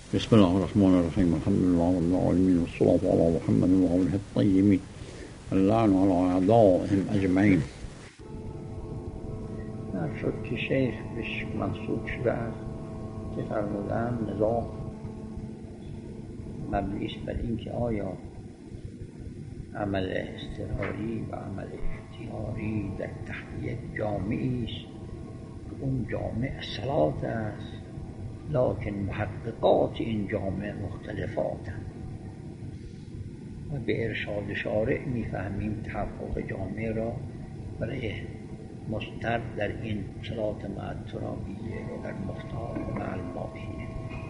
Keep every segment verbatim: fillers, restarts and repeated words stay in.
بسم الله الرحمن الرحيم. الحمد لله رب العالمين، والصلاة على محمد وآله الطيبين، اللعن على أعدائهم أجمعين. شد که شیخ بهش منصوب شده است که فرمودن نزاع مبنی است بر اینکه آیا عمل اضطراری و عمل اختیاری در تحت یک جامعی است، اون جامع صلات است، لکن محققات این جامع مختلفاتند و به ارشاد شارع میفهمیم تحقق جامع را برای مستر در این صلات مع الترابیه و در مختار مع الماهیه.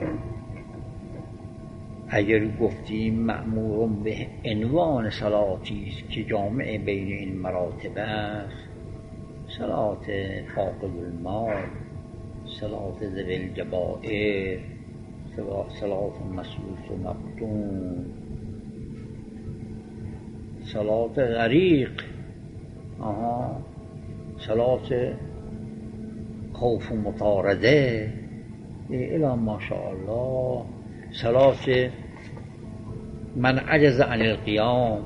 اگر گفتیم مأمور به عنوان صلاتی است که جامع بین این مراتب است، صلات فاقد المال، صلات ذوی الجبائر، صلات مسلوس و مفتون، صلات غریق، آها صلات خوف و مطارده، الی ماشاءالله، صلات من عجز عن القیام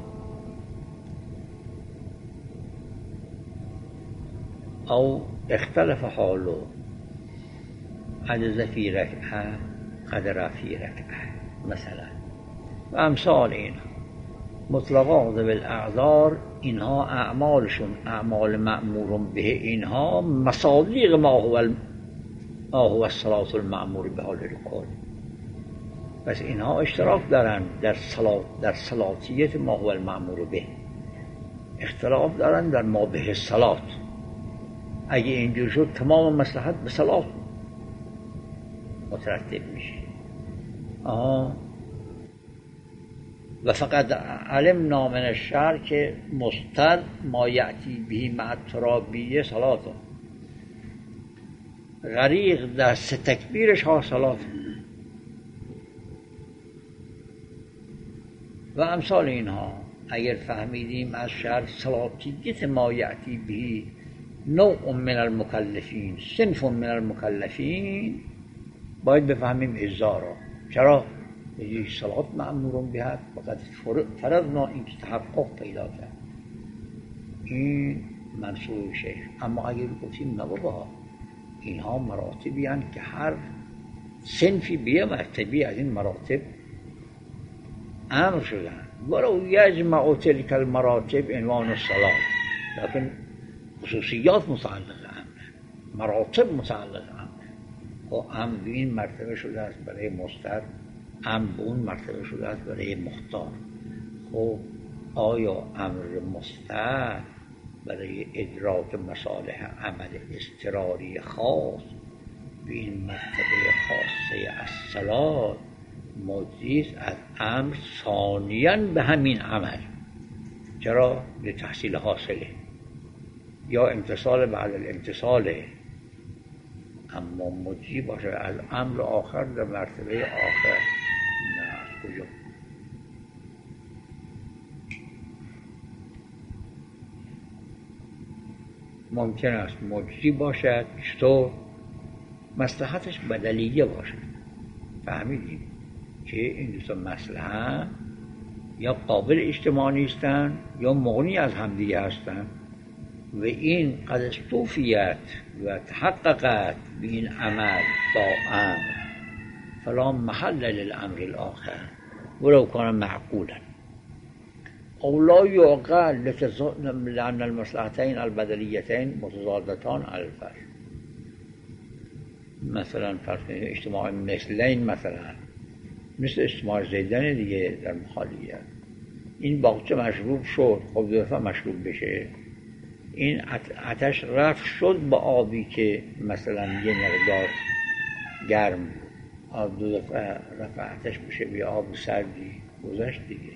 او اختلف حاله عجز فی رکعه قدر فی رکعه مثلا و امثال این مطلقا ذوی الاعذار، اینها اعمالشون اعمال مأمور به، اینها مصادیق ما هو ما هو الصلاة المأمور به حال رکوع. پس اینها اشتراک دارن در صلات، در صلاتیت ما هو المأمور به، اختلاف دارن در ما به الصلاة. اگه اینجور شد تمام مصلحت به صلات مترتب میشه. آها و فقط علمنا من الشرع که مستر ما یأتی به مع الترابیه صلاة، غریق در سه تکبیرش ها صلاة و امثال اینها. اگر فهمیدیم از شرع صلاتیت ما یأتی به نوع من المکلفین، صنف من المکلفین، باید بفهمیم اجزا را. چرا؟ یه صلات مأمورون بهت فقط فرضنا این که تحقق پیدا کرد، این منصوب شیخ. اما اگر گفتیم نه بابا، اینها مراتبی هستند که هر صنفی به یه مرتبی از این مراتب امر شدن، ولو یجمع تلک المراتب عنوان الصلاة، لیکن خصوصیات متعلق امر، مراتب متعلق امر. خب امر به این مرتبه شده است برای مستر، امر به اون مرتبه شده است برای مختار. خب آیا امر مستر برای ادراک مصالح عمل اضطراری خاص به این مرتبه خاصه از صلاة مجزی از امر ثانیاً به همین عمل؟ چرا؟ لتحصیل حاصله یا امتصال بعد الامتصاله، اما مجزی باشه از امر آخر در مرتبه آخر نه. کجا؟ ممکن است مجزی باشد، چطور؟ مصلحتش بدلیه باشد. فهمیدیم که این دوتا مصلحه یا قابل اجتماع نیستن یا مغنی از همدیگه هستن و این قد استوفیت و تحققت به این عمل با امر، فلا محل للامر الاخر ولو کان معقولا او لا یعقل لان المصلحتین البدلیتین متضادتان علی الفرض. مثلا فرض کنید اجتماع مثلین، مثلا مثل اجتماع زیدن دیگه در مخالیت، این باغچه مشروب شد، خب دو دفعه مشروب بشه، این آتش رفت شد با آبی که مثلا یه مقدار گرم، آب دو دفعه رفت آتش بشه بیا آب سردی، گذشت دیگه.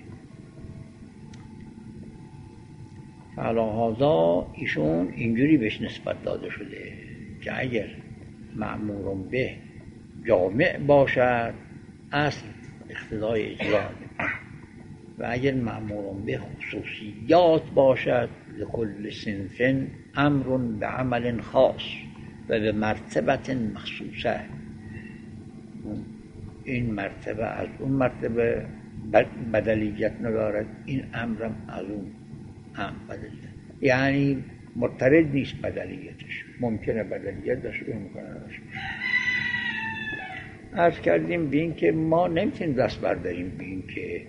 فعلا هذا ایشون اینجوری بهش نسبت داده شده که اگر مأمور به جامع باشد اصل اقتضای اجرا، و اگر مأمور به خصوصیات باشد لکل صنف امر بعمل خاص و به مرتبت مخصوصه، این مرتبه از اون مرتبه بدلیت ندارد، این امرم از اون هم بدلیت، یعنی مضطرد نیست بدلیتش، ممکنه بدلیت داشته باشه، ممکنه نداشته باشه. عرض کردیم به این که ما نمیتونیم دست برداریم به این که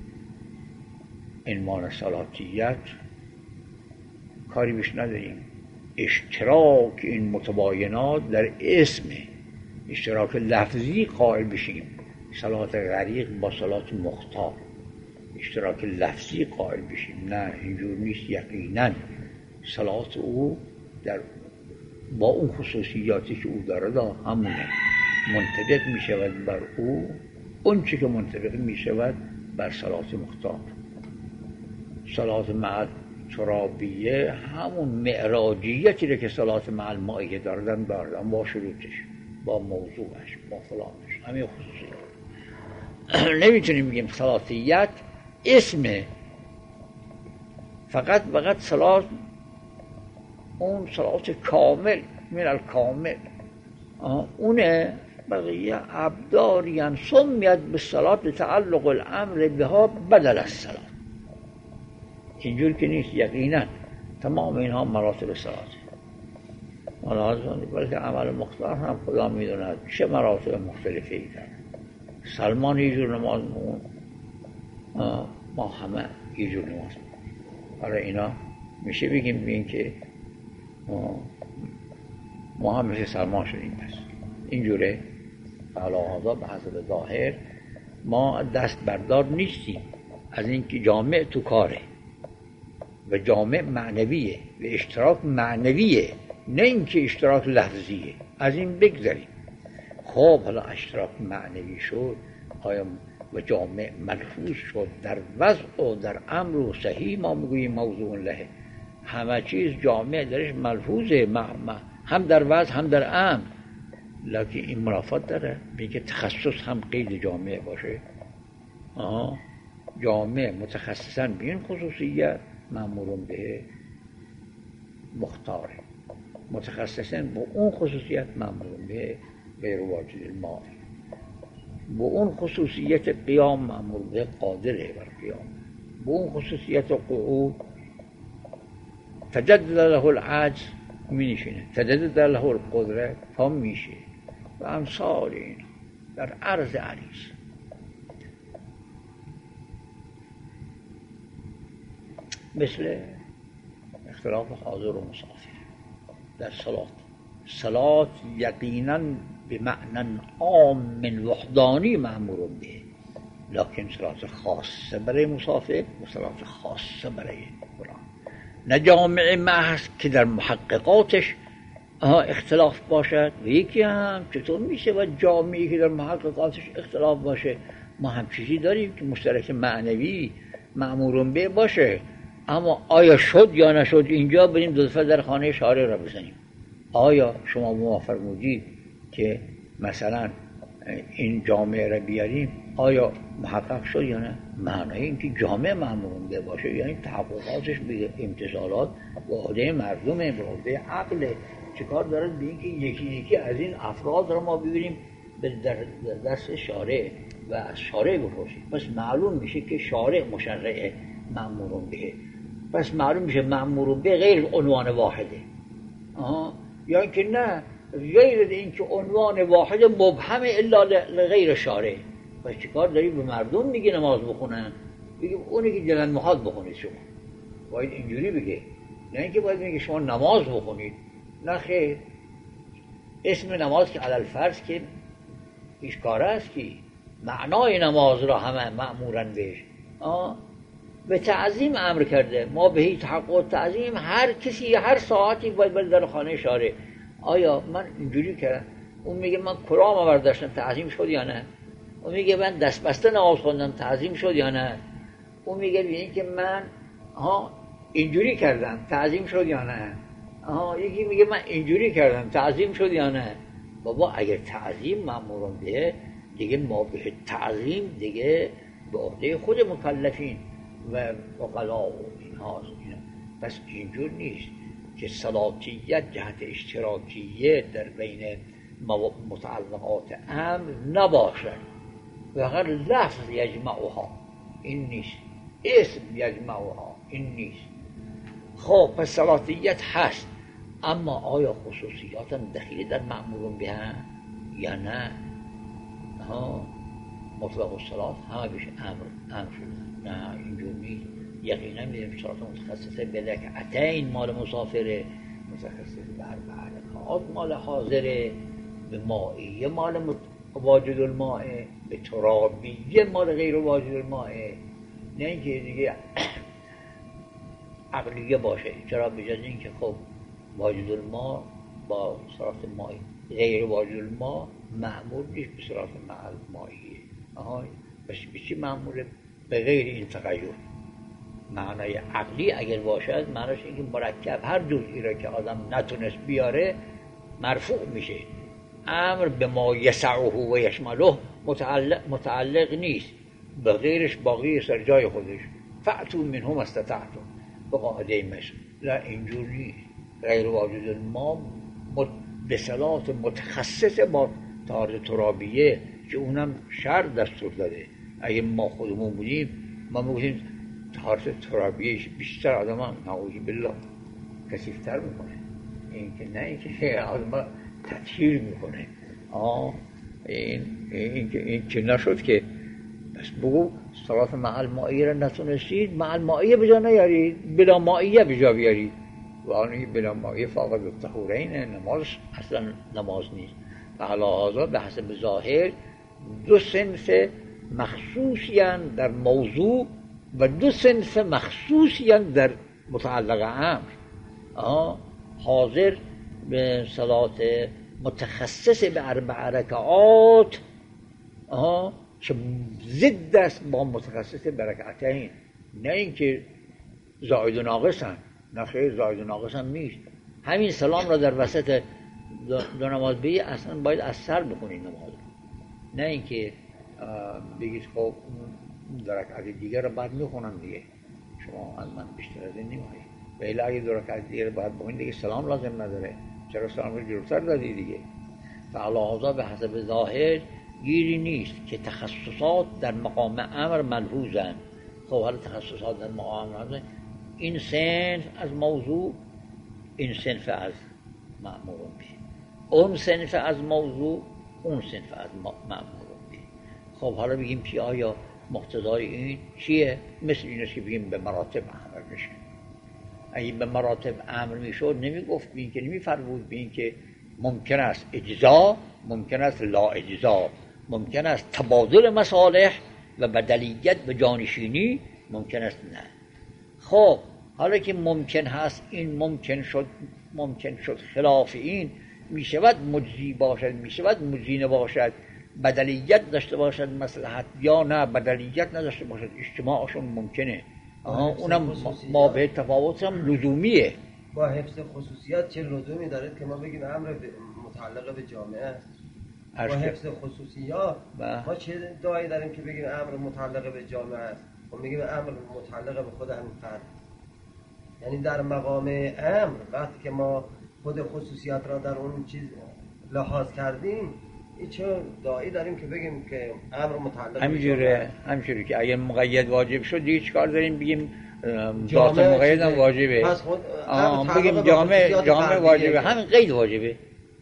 عنوان سلاطیت کاری بهش نداریم. اشتراک این متباینات در اسم، اشتراک لفظی قائل بشیم، صلات غریق با صلات مختار اشتراک لفظی قائل بشیم، نه اینجور نیست. یقینا صلات او در با اون خصوصیاتی که او داره دا همونه، منطبق می شود بر او اون چی که منطبق می شود بر صلات مختار. صلات مع ترابیه همون معراجیتی رو که صلات مع المائیه داردن داردن، با شروطش، با موضوعش، با فلانش، همین خصوصیات. نمیتونیم بگیم صلاتیت اسمه، فقط فقط صلات اون صلات کامل من الکامل اونه، بقیه ابداریان سمیت به صلات تعلق الامر بها بدل الصلات. اینجور که نیست. یقینا تمام اینها مراتب صلاته، بلکه عمل مختار هم خدا میدوند چه مراتب مختلفی داره. سلمان یه جور نماز مون، ما همه یه جور نماز مون. برای اینا میشه بگیم بین که ما هم مثل سلمان شدیم. پس اینجوره علاوه به حسب ظاهر ما دست بردار نیستیم از اینکه جامع تو کاره و جامع معنویه و اشتراک معنویه، نه اینکه اشتراک لفظیه. از این بگذاریم. خب حالا اشتراک معنوی شد، آیا و جامع ملحوظ شد در وضع و در امر و صحیح، ما میگوییم موضوع له. همه چیز جامع درش ملحوظه، هم در وضع هم در امر. لکن این منافات داره میگه تخصص هم قید جامع باشه. آها جامع متخصصا به این خصوصیت مأمورون به مختاره، متخصصا به اون خصوصیت مأمورون به غیر واجد الماء، به اون خصوصیت قیام مأمور به قادره بر قیام، به اون خصوصیت قعود تجدد له العجز می نشینه، تجدد له القدره هم میشه و امثال این در عرض عریض. مثل اختلاف حاضر و مسافر در صلات. صلات یقینا به معنی عام وحدانی مأمور به، لکن صلات خاصه برای مسافر و صلات خاصه برای قرآن. نه جامع محض که در محققاتش اختلاف باشد و یکی هم چطور میشه و جامعی که در محققاتش اختلاف باشه. ما هم چیزی داریم که مشترک معنوی مأمورون به باشه، اما آیا شد یا نشد اینجا بریم دو دفعه در خانه شارع را بزنیم. آیا شما موافق بودید که مثلا این جامعه را بیاریم، آیا محقق شد یا نه؟ معنای این که جامعه مأمورون به باشه یعنی تحققاتش به امتثالات و عهده مردمه، به عهده عقل. چه کار دارد به این که یکی یکی از این افراد را ما ببینیم در دست شارع و از شارع بپرسیم؟ پس معلوم میشه که شارع مشرع مأمورون به، پس معلوم میشه مأمورون به غیر عنوان واحده. آها یا اینکه نه، غیر این که عنوان واحد مبهم الا غیر شارع. پس چیکار داری به مردم میگه نماز بخونن؟ بگیم اونی که دلن میخواد بخونید شما، باید اینجوری بگه، نه اینکه باید میگه شما نماز بخونید. نه خیر، اسم نماز که علی الفرض که هیچ کاره است که معنای نماز را همه مأمورن بهش. آه به تعظیم امر کرده، ما به هیچ حق و تعظیم هر کسی هر ساعتی باید بره در خانه شارع. آیا من اینجوری کردم، اون میگه من کلام برداشتم تعظیم شد یا نه؟ اون میگه من دست بسته نماز خوندم تعظیم شد یا نه؟ اون میگه ببین که من ها اینجوری کردم تعظیم شد یا نه؟ ها یکی میگه من اینجوری کردم تعظیم شد یا نه؟ بابا اگر تعظیم مأمورون به، دیگه ما به تعظیم دیگه به عهده خود مکلفین و عقلا و اینها. پس اینجور نیست که صلاتیت جهت اشتراکیه در بین متعلقات امر نباشد. فقط لفظ یجمعها این نیست، اسم یجمعها این نیست. خب پس صلاتیت هست، اما آیا خصوصیات هم دخیل در مأمورون به هم یا نه؟ ها مطلق الصلات همه بیش امر امر شده، نه اینجور نیست. یقینا میریم صلات متخصصه به رکعتین مال مسافره، متخصص به اربع رکعات مال حاضره، به مائیه مال واجد المائه، به ترابیه مال غیر واجد المائه. نه اینکه دیگه عقلیه باشه. چرا؟ بجز اینکه خب واجد الماء با صلات مائیه، غیر واجد الماء مأمور نیست به صلات مائیه. آها بس به چی مأموره؟ به غیر این تغییر. معنای عقلی اگر باشد معناش اینکه مرکب هر جزئی را که آدم نتونست بیاره مرفوع میشه. امر به ما یسعه و یشمله متعلق, متعلق نیست، به غیرش باقی سر جای خودش. فأتوا منه ما استطعتم به قاعده مصر. لا اینجور نیست. غیر واجد الماء به صلات متخصص با طهارت ترابیه که اونم شرط دستور داده. اگه ما خودمون بودیم ما میگفتیم طهارت ترابیه بیشتر آدم هم نعوذ بالله کثیفتر میکنه. این که نه اینکه آدم تطهیر میکنه. آه این این که این که نشد که بس بگو صلات مع المائیه را نتونستید مع المائیه بجا نیارید، بلا مائیه بجا بیارید. و آنی بلا مائیه فاقد الطهورین نماز اصلا نماز نیست. و علی هذا به حسب ظاهر دو صنف مخصوصی در موضوع و دو صنف مخصوصی در متعلق امر. آه حاضر به صلات متخصص به اربع رکعات آها که ضد است با متخصص به رکعتین. نه اینکه زائد و ناقص هم، نه خیر زائد و ناقص هم نیست. همین سلام را در وسط دو نماز بگی اصلا باید از سر بخونید نماز، نه اینکه بگید خب دو رکعت دیگر رو بعد میخونم دیگه، شما از من بیشتر از این نمیخواید. ولی اگه دو رکعت دیگر بعد بخونید دیگه سلام لازم نداره. چرا سلام رو جلوتر دادی دیگه؟ فعلا به حسب ظاهر گیری نیست که تخصصات در مقام امر ملحوظند. خب حالا تخصصات در مقام امر این صنف از موضوع، این صنف از مأمورون به، اون صنف از موضوع، اون صنف از مأمورون به. خب حالا بگیم که آیا مقتضای این چیه؟ مثل این است که بگیم به مراتب امر میشه. اگه به مراتب امر میشد نمیگفت به این که نمیفرمود به این که ممکن است اجزا، ممکن است لا اجزا، ممکن است تبادل مصالح و بدلیت و جانشینی، ممکن است نه. خب حالا که ممکن هست این ممکن شد، ممکن شد خلاف این میشود مجزی باشد، میشود مجزی نباشد، بدلیت داشته باشد مصلحت یا نه بدلیت نداشته باشد، اجتماعشون ممکنه. آها اونم ما به تفاوت هم لزومیه. با حفظ خصوصیات چه لزومی داره که ما بگیم امر متعلق به جامعه است؟ با حفظ خصوصیات ما چه دایی داریم که بگیم امر متعلق به جامعه است؟ ما میگیم امر متعلق به خود همین فرد. یعنی در مقام امر وقتی که ما خود خصوصیات را در اون چیز لحاظ کردیم، این چه دایی داریم که بگیم که امر متعلق همینجوره. همینجوری که اگه مقید واجب شد دیگه چیکار داریم بگیم ذات مقید هم واجبه. پس خود بگیم جامعه جامعه واجبه، همین قید واجبه.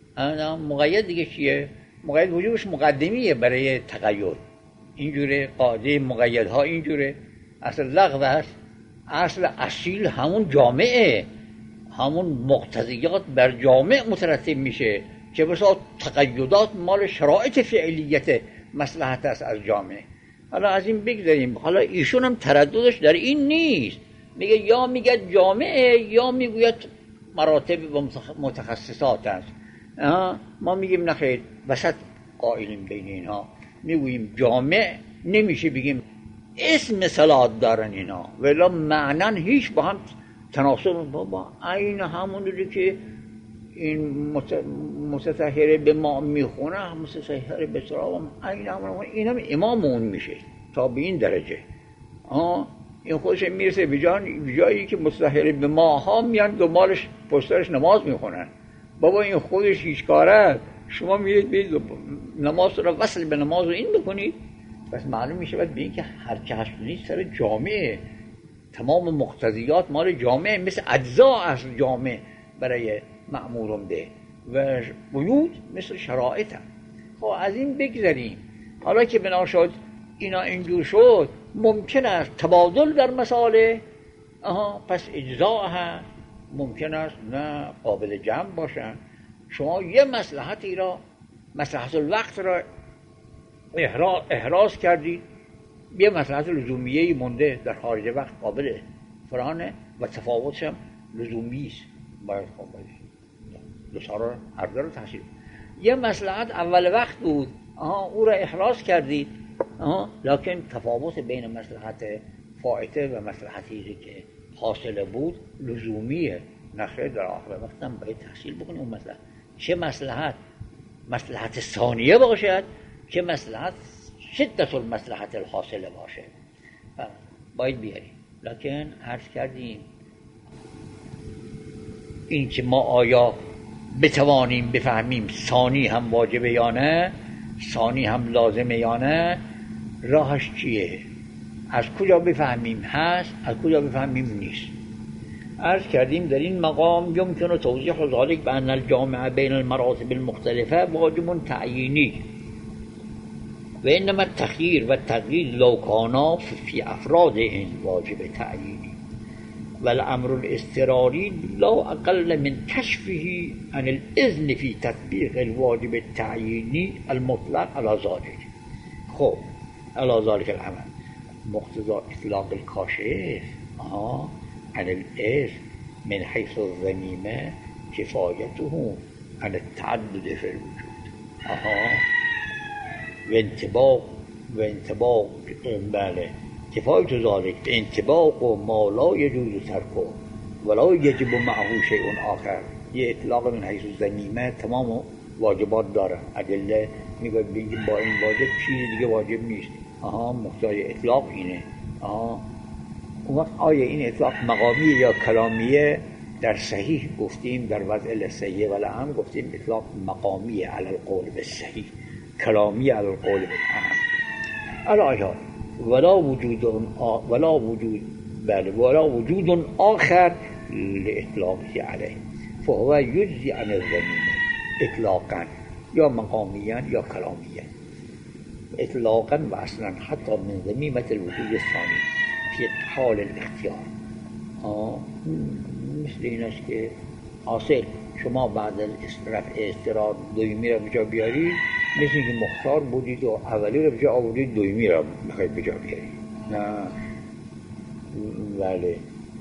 مقید دیگه چیه؟ مقید وجوبش مقدمیه برای تغییر. اینجوره قاعده مقیدها اینجوره. اصل لغو است، اصل اصیل همون جامعه، همون مقتضیات بر جامع مترتب میشه که بسا تقیدات مال شرایط فعلیت مصلحت است از جامعه. حالا از این بگذاریم. حالا ایشون هم ترددش در این نیست، میگه یا میگه جامعه یا میگوید مراتب و متخصصات است. ما میگیم نخیر، وسط قائلیم بین اینها، میگوییم جامع نمیشه بگیم اسم صلات دارن اینا ولی معنن هیچ با هم تناسب. بابا این همون دیگه که این متطهره به ما میخونه، متطهره به سراب این همون، این هم امامون میشه تا به این درجه. آه این خودش میرسه به جایی که متطهره به ماها میان دنبالش پشترش نماز میخونن. بابا این خودش هیچ کاره، شما میرید بید نماز رو وصل به نماز رو این بکنید. بس معلوم میشه باید به این که هر چه هستونی سر جامعه، تمام مقتضیات مال جامعه، مثل اجزا از جامعه برای مأمورم ده و وجود مثل شرایط هم. خب از این بگذاریم. حالا که بنا شد اینا اینجور شد، ممکن است تبادل در مسائل، آها پس اجزا هست، ممکن است نه قابل جمع باشن. شما یه مصلحتی را، مصلحت الوقت را احراز کردید، یه مصلحت لزومیه‌ای مونده در خارج وقت قابل فرانه و تفاوتش هم لزومی است، باید قابل دوستا را هر دو را تحصیل. یه مصلحت اول وقت بود، آها او را احراز کردید، آها لکن تفاوت بین مصلحت فائته و مصلحتی که حاصل بود لزومیه، نخیر در آخر وقت هم باید تحصیل بکنیم اون مصلحت. چه مصلحت مصلحت ثانیه باشد، چه مصلحت شدت المصلحت الحاصله باشه، باید بیاریم. لکن عرض کردیم این که ما آیا بتوانیم بفهمیم ثانی هم واجبه یا نه، ثانی هم لازمه یا نه، راهش چیه؟ از کجا بفهمیم هست، از کجا بفهمیم نیست. عرض کردیم در این مقام یمکن توضیح ذلك بأن الجامع بین المراتب المختلفه واجب تعیینی و انما التخییر و التقیید لو کانا فی افراد این واجب تعیینی و الامر الاضطراری لا اقل من کشفه عن الاذن فی تطبیق الواجب التعیینی المطلق علی ذلك. خب علی ذلك العمل مقتضى اطلاق الکاشف آه عن الاذن من حیث الذمیمه کفایته عن التعدد فی الوجود. آها و انطباق و انطباق بله کفایت ذلك انطباق و ما لا یجوز ترکه ولا یجب معه شیء آخر. یه اطلاق من حیث الذمیمه تمام واجبات داره، ادله میگه با این واجب چیزی دیگه واجب نیست، آها محتاج اطلاق اینه. آها اون وقت آیا این اطلاق مقامی یا کلامیه؟ در صحیح گفتیم در وضع لسیه ولی هم گفتیم اطلاق مقامیه علی القول بالصحیح، کلامی علی القول بالعام. الایات ولا وجود ولا وجود بله ولا وجود آخر لإطلاقه عليه فهو يجزي عن الذميمة اطلاقا یا مقاميا یا کلامیا. اطلاقا و اصلا حتی من ذميمة الوجود الثاني في حال الاختیار. آه مثل این است که حاصل شما بعد رفع اضطرار دویمی را بجا بیارید، مثل اینکه مختار بودید و اولی را بجا آورید دویمی را بخواید بجا بیارید. نه بله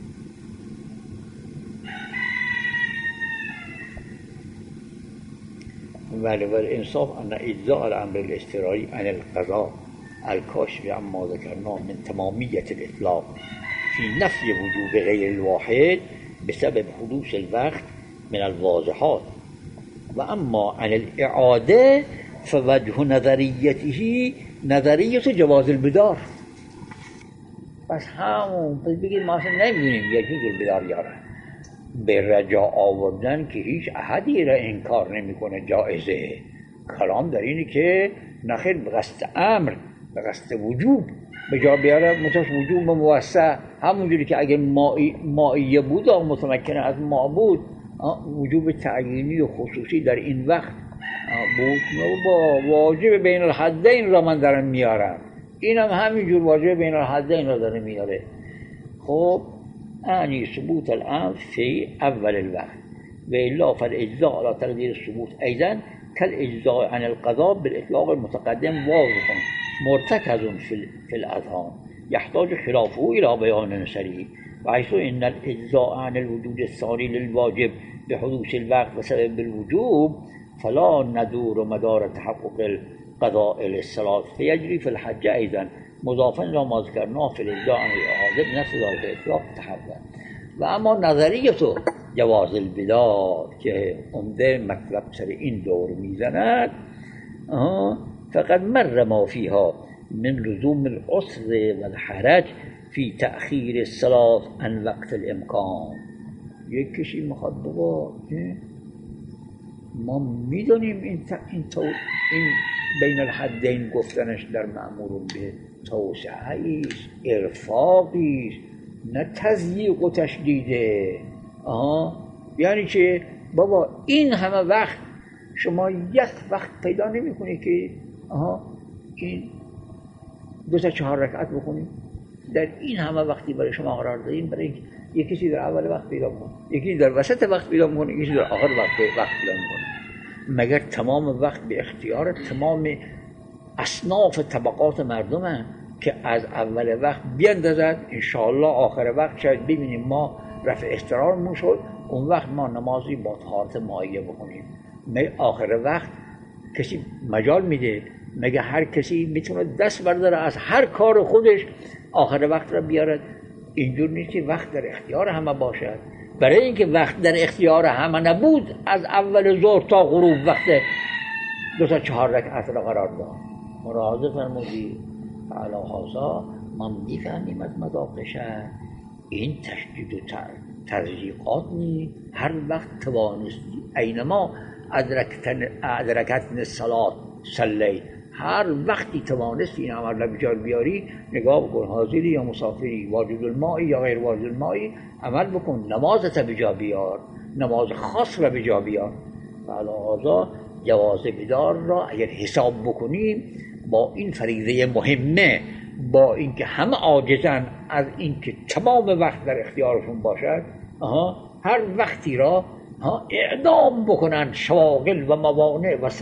بله والانصاف ان اجزاء الامر الاضطراری عن القضاء الکاشف عما ذکرنا من تمامیت الاطلاق في نفی وجوب غیر الواحد بسبب حدوث الوقت من الواضحات و اما عن الاعاده فوجه نظریته نظریه جواز البدار. پس همون پس بگید ما اصلا نمیدونیم یجوز البدار یاره به رجا آوردن که هیچ احدی را انکار نمیکنه جایزه. کلام در اینه که نخیر به قصد امر به قصد وجوب به جا بیاره، متوش وجوب موسع همونجوری که اگر مائی مائیه بود و متمکنه از ما بود وجوب تعیینی و خصوصی در این وقت بود با واجب بین الحدین را من دارم میارم، اینم همینجور واجب بین الحدین را داره میاره. خب انی ثبوت الامر فی اول الوقت و الا فالاجزاء على تقدیر الثبوت ایضا كالاجزاء عن القضاء بالاطلاق المتقدم واضح مرتكز في الاذهان يحتاج خلافه الى بيان صريح وحيث ان الاجزاء عن الوجود الثاني للواجب بحدوث الوقت وسبب الوجوب فلا ندور مدار تحقق القضاء للصلاة فيجري في الحج ايضا مضافا الى ما ذكرناه في الاجزاء عن الاعاده بنفس ذلك الاطلاق تحول. و اما نظریه جواز البدار که عمده مطلب سر این دور میزند فقد مر ما فيها من لزوم العسر والحرج في تأخير الصلاة عن وقت الامکان. یک کشی میخواد بگه ما میدونیم این این, این بین الحدین گفتنش در مأمور به توسعه است، ارفاقی است، نه تضییق و تشدیده. آها یعنی که بابا این همه وقت شما یک وقت پیدا نمی کنی که آها این دو تا چهار رکعت بخونید. در این همه وقتی برای شما قرار دادیم، برای اینکه یکی کسی در اول وقت پیدا کنه، یکی در وسط وقت پیدا کنه، یکی در آخر وقت وقت پیدا کنه. مگر تمام وقت به اختیار تمام اصناف طبقات مردمه که از اول وقت بیندازد، انشاءالله آخر وقت شاید ببینیم ما رفع احتراممون شد، اون وقت ما نمازی با طهارت مایه بکنیم. مگه آخر وقت کسی مجال میده؟ مگه هر کسی میتونه دست برداره از هر کار خودش آخر وقت را بیارد؟ اینجور نیست که وقت در اختیار همه باشد. برای اینکه وقت در اختیار همه نبود، از اول ظهر تا غروب وقت دو تا چهار رکعت را قرار داد. مراحظه فرمودی علی هذا ما میفهمیم از مذاق شهر این تشدید و تضییقات نی. هر وقت توانستی اینما ادرکتن ادرکتن الصلاة صلی، هر وقتی توانستی این عمل را بجار بیاری، نگاه بکن حاضری یا مسافری، واجد المائی یا غیر واجد المائی، عمل بکن، نمازت بجا بیار، نماز خاص را بجا بیار. علاوه جواز بدار را اگر حساب بکنیم با این فریضه مهمه، با اینکه همه عاجزن از اینکه تمام وقت در اختیارشون باشد، آها هر وقتی را ها اعدام بکنن شواغل و موانع و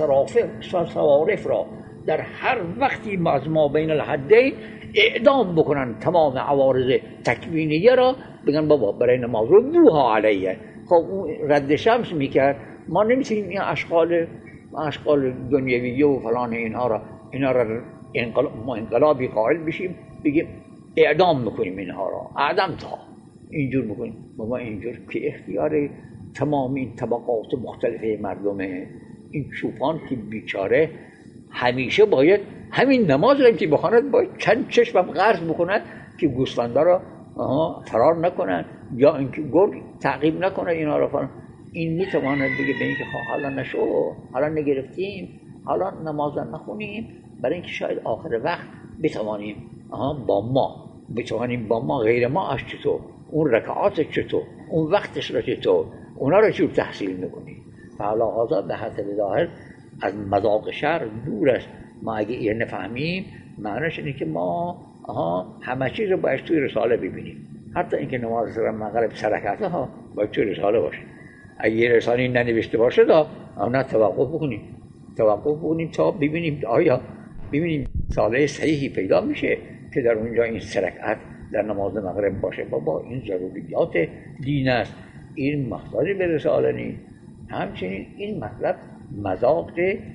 صوارف را در هر وقتی از ما بین الحدین اعدام بکنن، تمام عوارض تکوینیه را بگن بابا برای نماز رو دوها علیه. خب اون رد شمس میکرد. ما نمیتونیم این اشغال اشغال دنیویه و فلان اینها را اینا را انقلاب ما انقلابی قائل بشیم بگیم اعدام میکنیم اینها را، اعدام تا اینجور بکنیم. بابا اینجور که اختیار تمام این طبقات مختلفه مردمه. این چوپان که بیچاره همیشه باید همین نماز را که بخواند باید چند چشمم قرض بکند که گوسفندا را فرار نکنن یا اینکه گرگ تعقیب نکنه اینا را فرار. این میتواند بگه به اینکه حالا نشو، حالا نگرفتیم، حالا نماز نخونیم، برای اینکه شاید آخر وقت بتوانیم با ما بتوانیم با ما غیر ما اش چطور، اون رکعات چطور، اون وقتش را چطور، اونا را چطور تحصیل میکنیم. فعلا هذا به حسب ظاهر از مذاق شرع دور است. ما اگه این نفهمیم معنیش اینه که ما آها همه چیز رو باید توی رساله ببینیم، حتی اینکه نماز سر مغرب سرکته ها باید توی رساله باشه. اگه یه رساله ننوشته باشه دا نه توقف بکنیم توقف بکنیم تا ببینیم آیا ببینیم رساله صحیحی پیدا میشه که در اونجا این سرکت در نماز مغرب باشه. بابا این ضروریات دین است، این محتاج به رساله نیست. همچنین این مطلب مذاق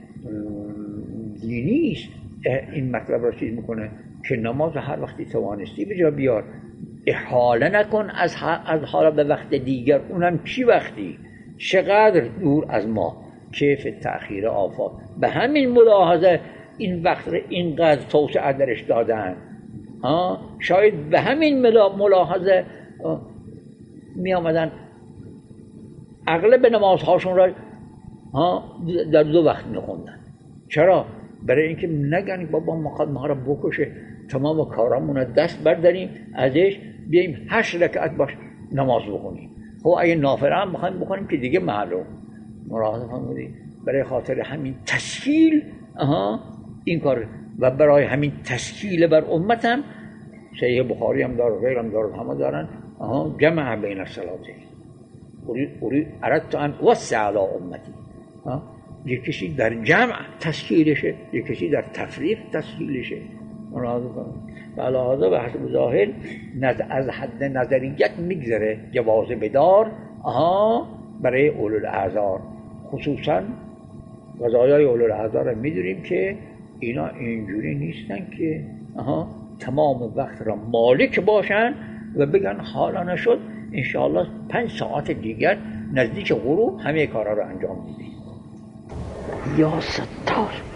دینی است. این مطلب را چیز میکنه که نماز هر وقتی توانستی به جا بیار، احاله نکن از از حالا به وقت دیگر، اونم چی وقتی، چقدر دور از ما، کیف تأخیر آفات. به همین ملاحظه این وقت را اینقدر توسعه درش دادن. ها شاید به همین ملاحظه می آمدن اغلب نمازهاشون را ها در دو وقت میخوندن. چرا؟ برای اینکه نگن بابا ما ما را بکشه، تمام کارامون را دست برداریم ازش بیاییم هشت رکعت باش نماز بخونیم. خب اگه نافله هم بخوایم بخونیم که دیگه معلوم. مراحظه فرمودید برای خاطر همین تسهیل آها این کار و برای همین تسهیل بر امتم صحیح بخاری هم داره، غیر هم داره، همه دارن آها جمع بین الصلاتین. اوری اردت ان وسع علی امتی. یکیشی در جمع تسهیلشه، یکیشی در تفریق تسهیلشه. مراحظه فرمودید. علاوه به حسب ظاهر از حد نظریت میگذره جواز بدار آها برای اولو الاعذار، خصوصا قضایای اولو الاعذار را میدونیم که اینا اینجوری نیستن که آها تمام وقت را مالک باشن و بگن حالا نشد انشاءالله پنج ساعت دیگر نزدیک غروب همه کارا را انجام میدیم. یا ستار